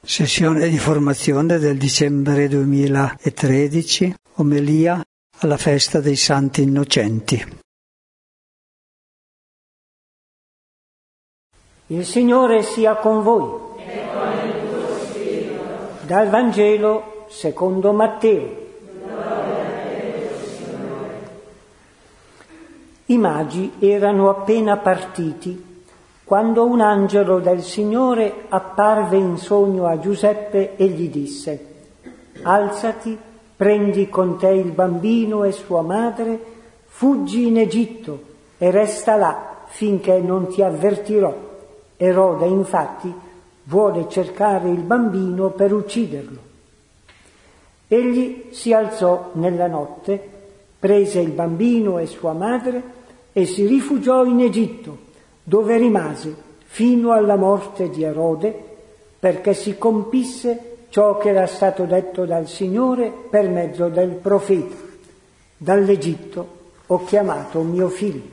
Sessione di formazione del dicembre 2013, omelia alla festa dei Santi Innocenti. Il Signore sia con voi. E con il tuo spirito. Dal Vangelo secondo Matteo. Gloria a te, Signore. I magi erano appena partiti quando un angelo del Signore apparve in sogno a Giuseppe e gli disse: «Alzati, prendi con te il bambino e sua madre, fuggi in Egitto e resta là finché non ti avvertirò. Erode, infatti, vuole cercare il bambino per ucciderlo». Egli si alzò nella notte, prese il bambino e sua madre e si rifugiò in Egitto, dove rimase fino alla morte di Erode, perché si compisse ciò che era stato detto dal Signore per mezzo del profeta: «Dall'Egitto ho chiamato mio figlio».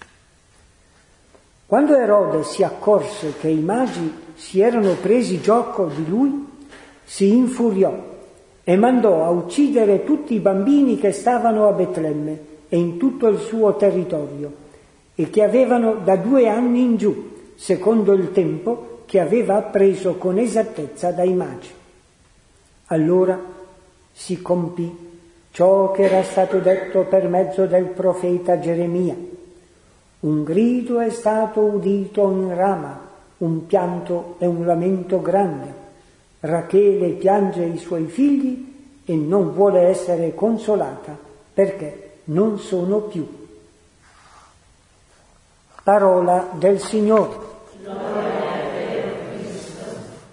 Quando Erode si accorse che i magi si erano presi gioco di lui, si infuriò e mandò a uccidere tutti i bambini che stavano a Betlemme e in tutto il suo territorio, e che avevano da 2 anni in giù, secondo il tempo che aveva appreso con esattezza dai magi. Allora si compì ciò che era stato detto per mezzo del profeta Geremia: «Un grido è stato udito in Rama, un pianto e un lamento grande. Rachele piange i suoi figli e non vuole essere consolata perché non sono più». Parola del Signore. Gloria a te, Cristo.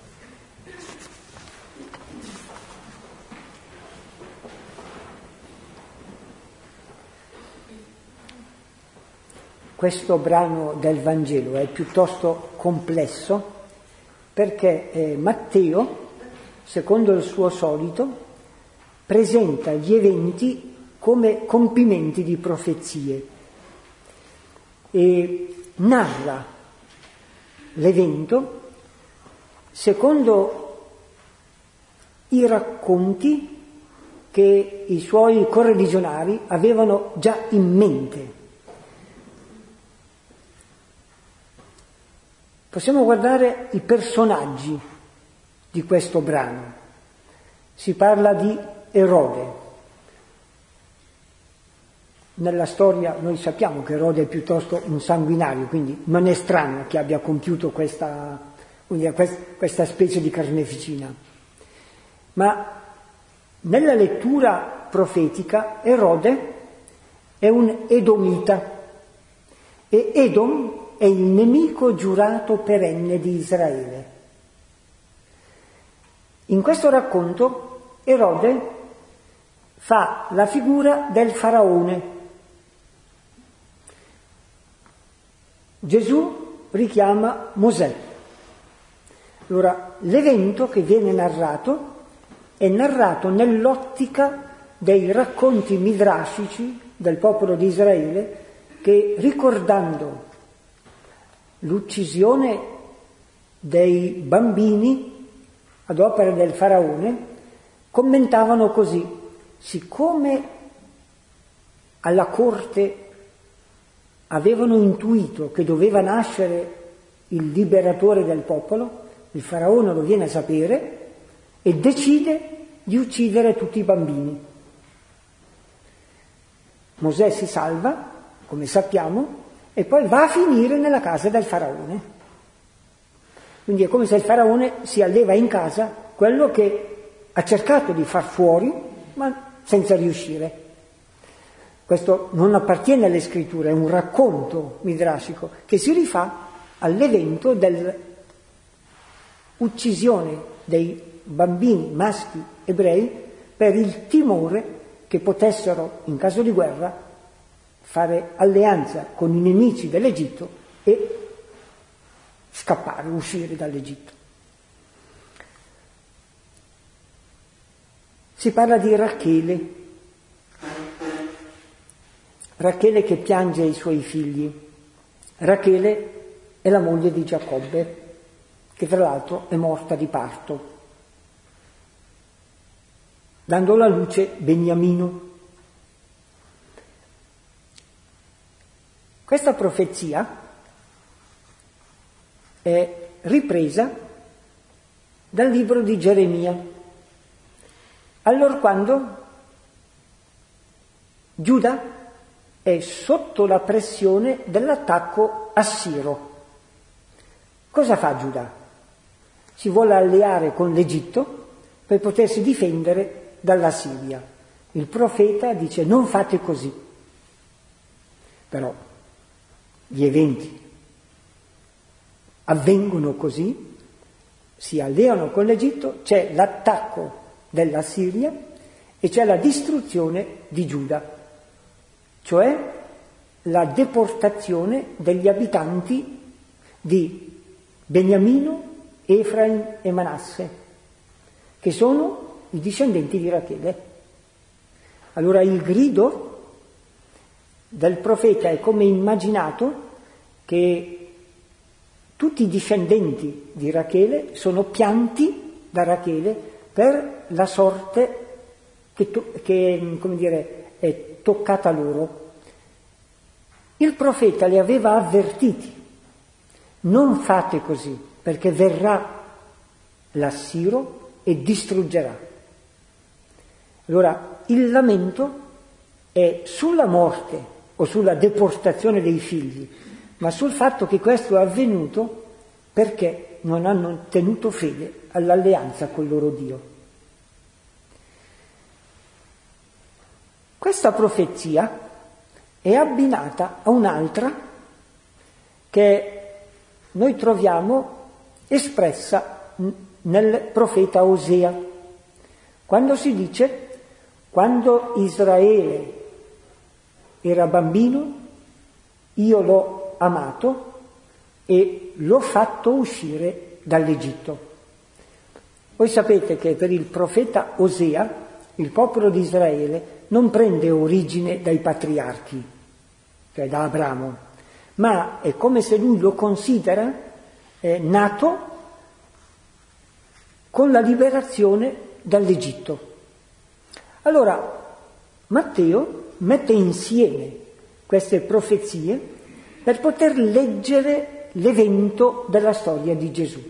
Questo brano del Vangelo è piuttosto complesso perché Matteo, secondo il suo solito, presenta gli eventi come compimenti di profezie e narra l'evento secondo i racconti che i suoi correligionari avevano già in mente. Possiamo guardare i personaggi di questo brano. Si parla di Erode. Nella storia noi sappiamo che Erode è piuttosto un sanguinario, quindi non è strano che abbia compiuto questa specie di carneficina. Ma nella lettura profetica Erode è un edomita e Edom è il nemico giurato perenne di Israele. In questo racconto Erode fa la figura del faraone. Gesù richiama Mosè. Allora, l'evento che viene narrato è narrato nell'ottica dei racconti midrashici del popolo di Israele che, ricordando l'uccisione dei bambini ad opera del faraone, commentavano così: siccome alla corte avevano intuito che doveva nascere il liberatore del popolo, il faraone lo viene a sapere e decide di uccidere tutti i bambini. Mosè si salva, come sappiamo, e poi va a finire nella casa del faraone. Quindi è come se il faraone si alleva in casa quello che ha cercato di far fuori, ma senza riuscire. Questo non appartiene alle scritture, è un racconto midrashico che si rifà all'evento dell'uccisione dei bambini maschi ebrei per il timore che potessero, in caso di guerra, fare alleanza con i nemici dell'Egitto e scappare, uscire dall'Egitto. Si parla di Rachele. Rachele che piange i suoi figli. Rachele è la moglie di Giacobbe, che tra l'altro è morta di parto. dando alla luce Beniamino. Questa profezia è ripresa dal libro di Geremia, allorquando Giuda è sotto la pressione dell'attacco assiro. Cosa fa Giuda? Si vuole alleare con l'Egitto per potersi difendere dalla Siria. Il profeta dice: non fate così. Però gli eventi avvengono così, si alleano con l'Egitto, c'è l'attacco della Siria e c'è la distruzione di Giuda, cioè la deportazione degli abitanti di Beniamino, Efraim e Manasse, che sono i discendenti di Rachele. Allora il grido del profeta è come immaginato che tutti i discendenti di Rachele sono pianti da Rachele per la sorte che come dire, è toccata loro. Il profeta li aveva avvertiti: non fate così, perché verrà l'assiro e distruggerà. Allora il lamento è sulla morte o sulla deportazione dei figli, ma sul fatto che questo è avvenuto perché non hanno tenuto fede all'alleanza col loro Dio. Questa profezia è abbinata a un'altra che noi troviamo espressa nel profeta Osea, quando si dice: quando Israele era bambino, io l'ho amato e l'ho fatto uscire dall'Egitto. Voi sapete che per il profeta Osea il popolo di Israele non prende origine dai patriarchi, cioè da Abramo, ma è come se lui lo considera nato con la liberazione dall'Egitto. Allora Matteo mette insieme queste profezie per poter leggere l'evento della storia di Gesù.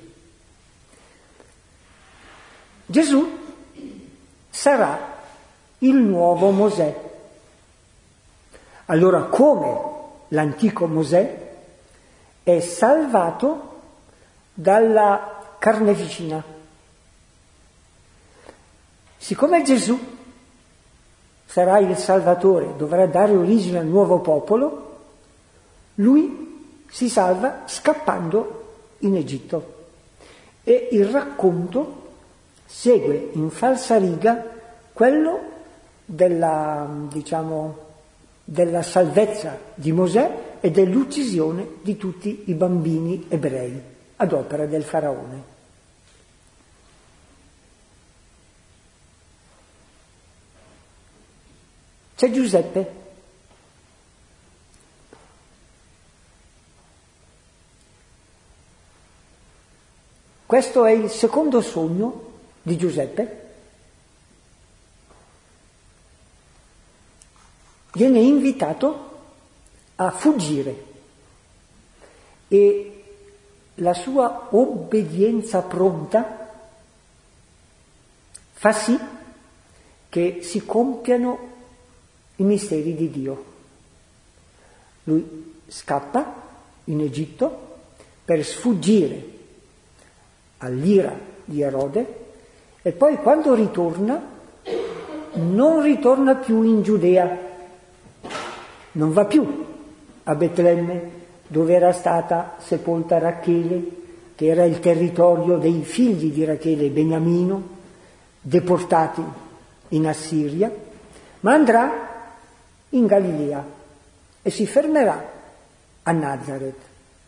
Gesù sarà il nuovo Mosè. Allora, come l'antico Mosè è salvato dalla carneficina, siccome Gesù sarà il Salvatore, dovrà dare origine al nuovo popolo, lui si salva scappando in Egitto. E il racconto segue in falsariga quello della salvezza di Mosè e dell'uccisione di tutti i bambini ebrei ad opera del faraone. C'è Giuseppe. Questo è il secondo sogno di Giuseppe. Viene invitato a fuggire e la sua obbedienza pronta fa sì che si compiano i misteri di Dio. Lui scappa in Egitto per sfuggire all'ira di Erode e poi quando ritorna non ritorna più in Giudea, non va più a Betlemme dove era stata sepolta Rachele, che era il territorio dei figli di Rachele, Beniamino, deportati in Assiria, ma andrà in Galilea e si fermerà a Nazaret.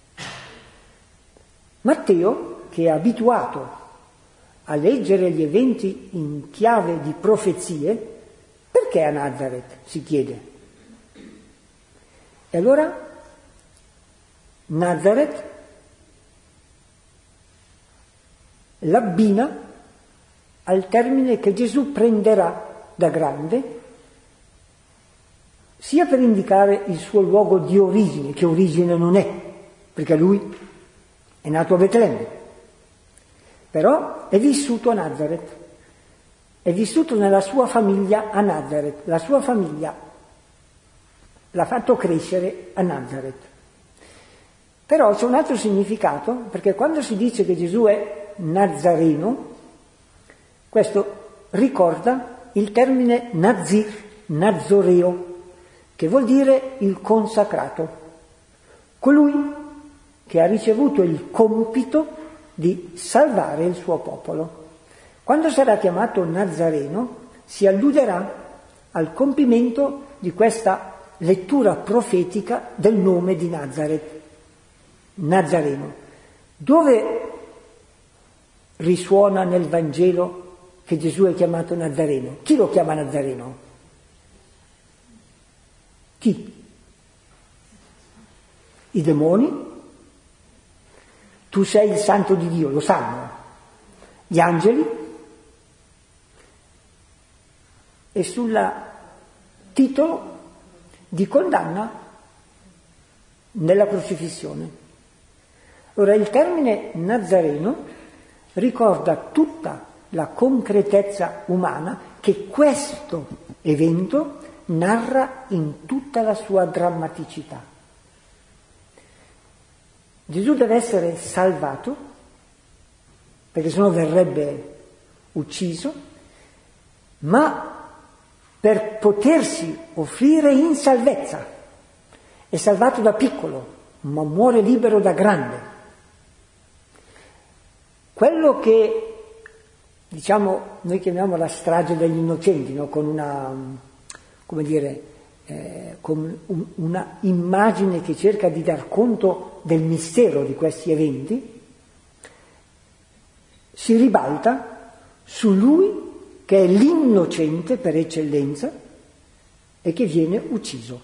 Matteo, che è abituato a leggere gli eventi in chiave di profezie, perché a Nazaret, si chiede. E allora Nazaret l'abbina al termine che Gesù prenderà da grande, sia per indicare il suo luogo di origine, che origine non è, perché lui è nato a Betlemme, però è vissuto a Nazareth, è vissuto nella sua famiglia a Nazareth, la sua famiglia l'ha fatto crescere a Nazareth. Però c'è un altro significato, perché quando si dice che Gesù è Nazareno, questo ricorda il termine Nazir, Nazoreo, che vuol dire il consacrato, colui che ha ricevuto il compito di salvare il suo popolo. Quando sarà chiamato Nazareno si alluderà al compimento di questa lettura profetica del nome di Nazareth, Nazareno. Dove risuona nel Vangelo che Gesù è chiamato Nazareno? Chi lo chiama Nazareno? Chi? I demoni? Tu sei il santo di Dio, lo sanno. Gli angeli? E sul titolo di condanna nella crocifissione. Ora, il termine Nazareno ricorda tutta la concretezza umana che questo evento narra in tutta la sua drammaticità. Gesù deve essere salvato, perché sennò verrebbe ucciso, ma per potersi offrire in salvezza. È salvato da piccolo, ma muore libero da grande. Quello che, noi chiamiamo la strage degli innocenti, no? Con una, con una immagine che cerca di dar conto del mistero di questi eventi, si ribalta su lui che è l'innocente per eccellenza e che viene ucciso.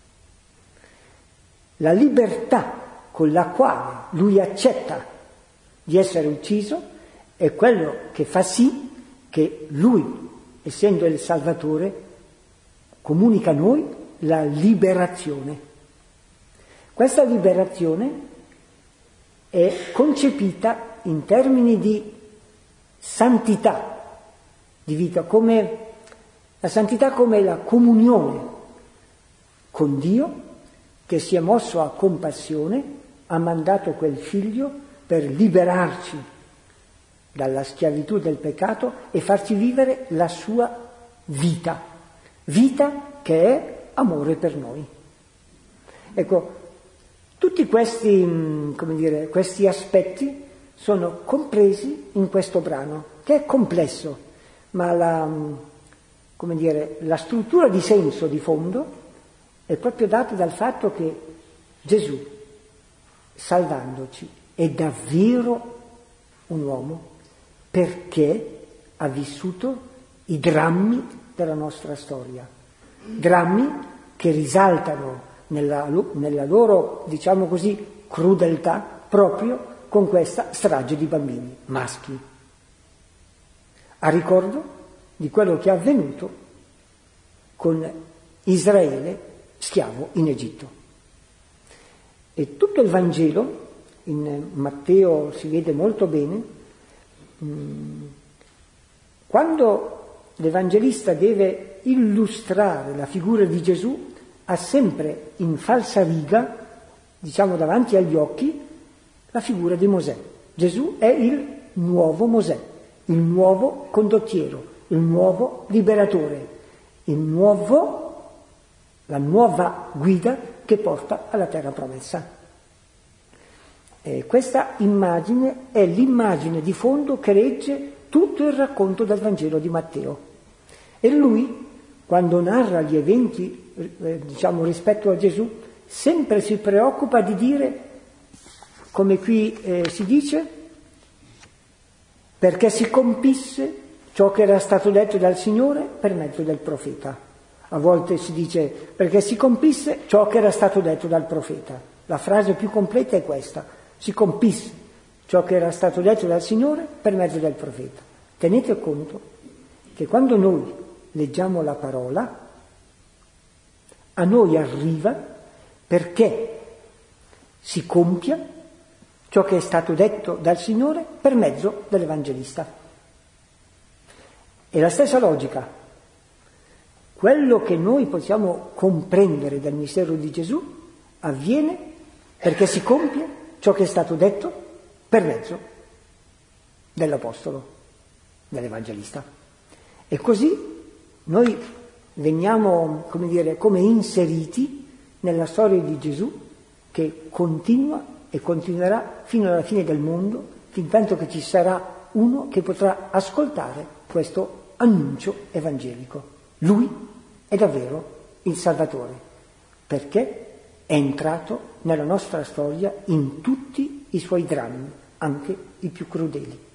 La libertà con la quale lui accetta di essere ucciso è quello che fa sì che lui, essendo il Salvatore, comunica a noi la liberazione. Questa liberazione è concepita in termini di santità di vita, come la santità come la comunione con Dio che si è mosso a compassione, ha mandato quel figlio per liberarci dalla schiavitù del peccato e farci vivere la sua vita che è amore per noi. Ecco, tutti questi, questi aspetti sono compresi in questo brano, che è complesso, ma la struttura di senso di fondo è proprio data dal fatto che Gesù, salvandoci, è davvero un uomo, perché ha vissuto i drammi della nostra storia, drammi che risaltano nella loro, crudeltà proprio con questa strage di bambini maschi, a ricordo di quello che è avvenuto con Israele schiavo in Egitto. E tutto il Vangelo, in Matteo si vede molto bene, quando l'Evangelista deve illustrare la figura di Gesù, ha sempre in falsariga, davanti agli occhi, la figura di Mosè. Gesù è il nuovo Mosè, il nuovo condottiero, il nuovo liberatore, la nuova guida che porta alla terra promessa. Questa immagine è l'immagine di fondo che regge tutto il racconto del Vangelo di Matteo. E lui, quando narra gli eventi, rispetto a Gesù, sempre si preoccupa di dire, come qui si dice, perché si compisse ciò che era stato detto dal Signore per mezzo del profeta. A volte si dice perché si compisse ciò che era stato detto dal profeta. La frase più completa è questa: si compisse ciò che era stato detto dal Signore per mezzo del profeta. tenete conto che quando noi leggiamo la parola, a noi arriva perché si compia ciò che è stato detto dal Signore per mezzo dell'Evangelista. È la stessa logica. Quello che noi possiamo comprendere dal mistero di Gesù avviene perché si compie ciò che è stato detto per mezzo dell'Apostolo, dell'Evangelista. E così noi veniamo, come inseriti nella storia di Gesù che continua e continuerà fino alla fine del mondo, fin tanto che ci sarà uno che potrà ascoltare questo annuncio evangelico. Lui è davvero il Salvatore, perché è entrato nella nostra storia in tutti i suoi drammi, anche i più crudeli.